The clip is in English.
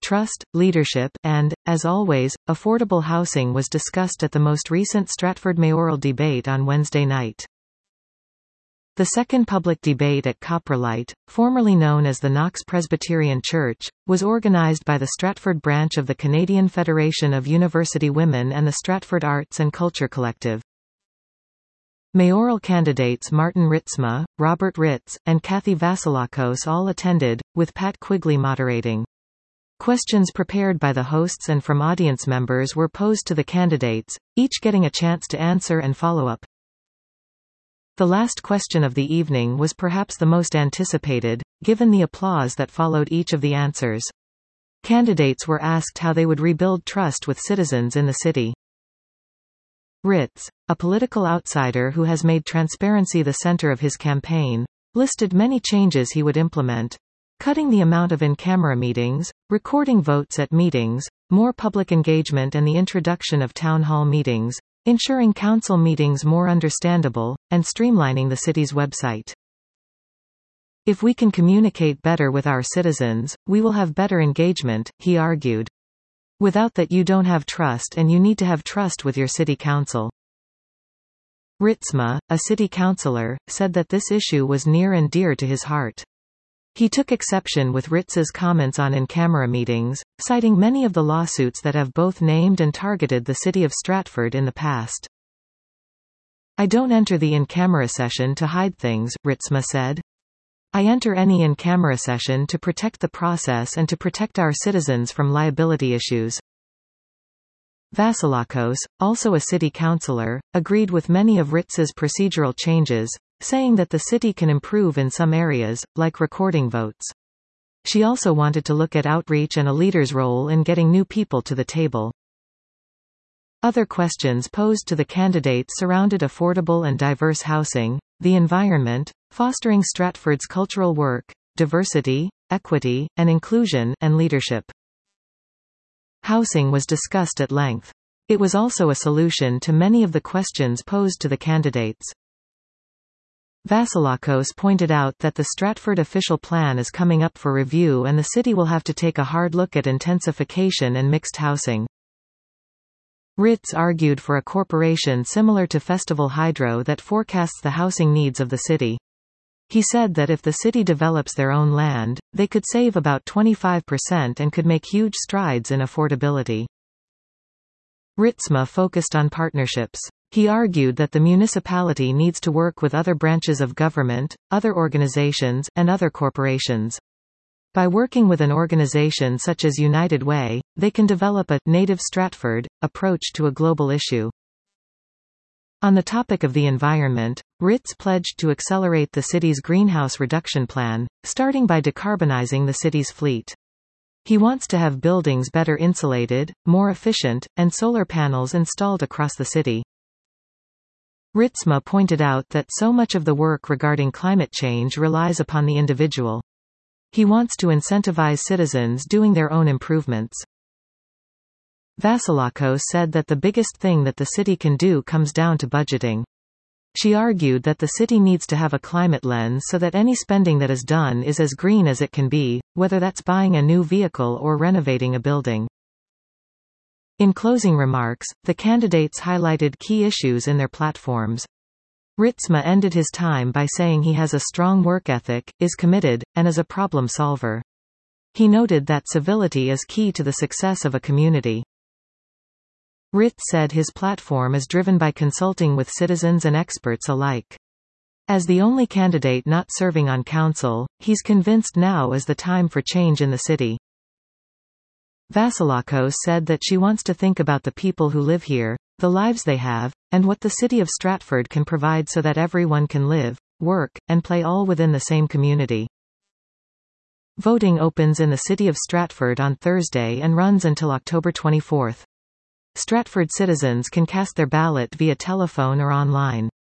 trust, leadership, and, as always, affordable housing was discussed at the most recent Stratford mayoral debate on Wednesday night. The second public debate at Coprolite, formerly known as the Knox Presbyterian Church, was organized by the Stratford branch of the Canadian Federation of University Women and the Stratford Arts and Culture Collective. Mayoral candidates Martin Ritsma, Robert Ritz, and Kathy Vasilakos all attended, with Pat Quigley moderating. Questions prepared by the hosts and from audience members were posed to the candidates, each getting a chance to answer and follow up. The last question of the evening was perhaps the most anticipated, given the applause that followed each of the answers. Candidates were asked how they would rebuild trust with citizens in the city. Ritz, a political outsider who has made transparency the center of his campaign, listed many changes he would implement. Cutting the amount of in-camera meetings, recording votes at meetings, more public engagement and the introduction of town hall meetings, ensuring council meetings more understandable, and streamlining the city's website. If we can communicate better with our citizens, we will have better engagement, he argued. Without that you don't have trust, and you need to have trust with your city council. Ritsma, a city councillor, said that this issue was near and dear to his heart. He took exception with Ritz's comments on in-camera meetings, citing many of the lawsuits that have both named and targeted the city of Stratford in the past. I don't enter the in-camera session to hide things, Ritsma said. I enter any in-camera session to protect the process and to protect our citizens from liability issues. Vasilakos, also a city councillor, agreed with many of Ritz's procedural changes, saying that the city can improve in some areas, like recording votes. She also wanted to look at outreach and a leader's role in getting new people to the table. Other questions posed to the candidates surrounded affordable and diverse housing, the environment, fostering Stratford's cultural work, diversity, equity, and inclusion, and leadership. Housing was discussed at length. It was also a solution to many of the questions posed to the candidates. Vasilakos pointed out that the Stratford official plan is coming up for review and the city will have to take a hard look at intensification and mixed housing. Ritz argued for a corporation similar to Festival Hydro that forecasts the housing needs of the city. He said that if the city develops their own land, they could save about 25% and could make huge strides in affordability. Ritsma focused on partnerships. He argued that the municipality needs to work with other branches of government, other organizations, and other corporations. By working with an organization such as United Way, they can develop a «native Stratford» approach to a global issue. On the topic of the environment, Ritz pledged to accelerate the city's greenhouse reduction plan, starting by decarbonizing the city's fleet. He wants to have buildings better insulated, more efficient, and solar panels installed across the city. Ritsma pointed out that so much of the work regarding climate change relies upon the individual. He wants to incentivize citizens doing their own improvements. Vasilakos said that the biggest thing that the city can do comes down to budgeting. She argued that the city needs to have a climate lens so that any spending that is done is as green as it can be, whether that's buying a new vehicle or renovating a building. In closing remarks, the candidates highlighted key issues in their platforms. Ritsma ended his time by saying he has a strong work ethic, is committed, and is a problem solver. He noted that civility is key to the success of a community. Ritz said his platform is driven by consulting with citizens and experts alike. As the only candidate not serving on council, he's convinced now is the time for change in the city. Vasilakos said that she wants to think about the people who live here, the lives they have, and what the city of Stratford can provide so that everyone can live, work, and play all within the same community. Voting opens in the city of Stratford on Thursday and runs until October 24. Stratford citizens can cast their ballot via telephone or online.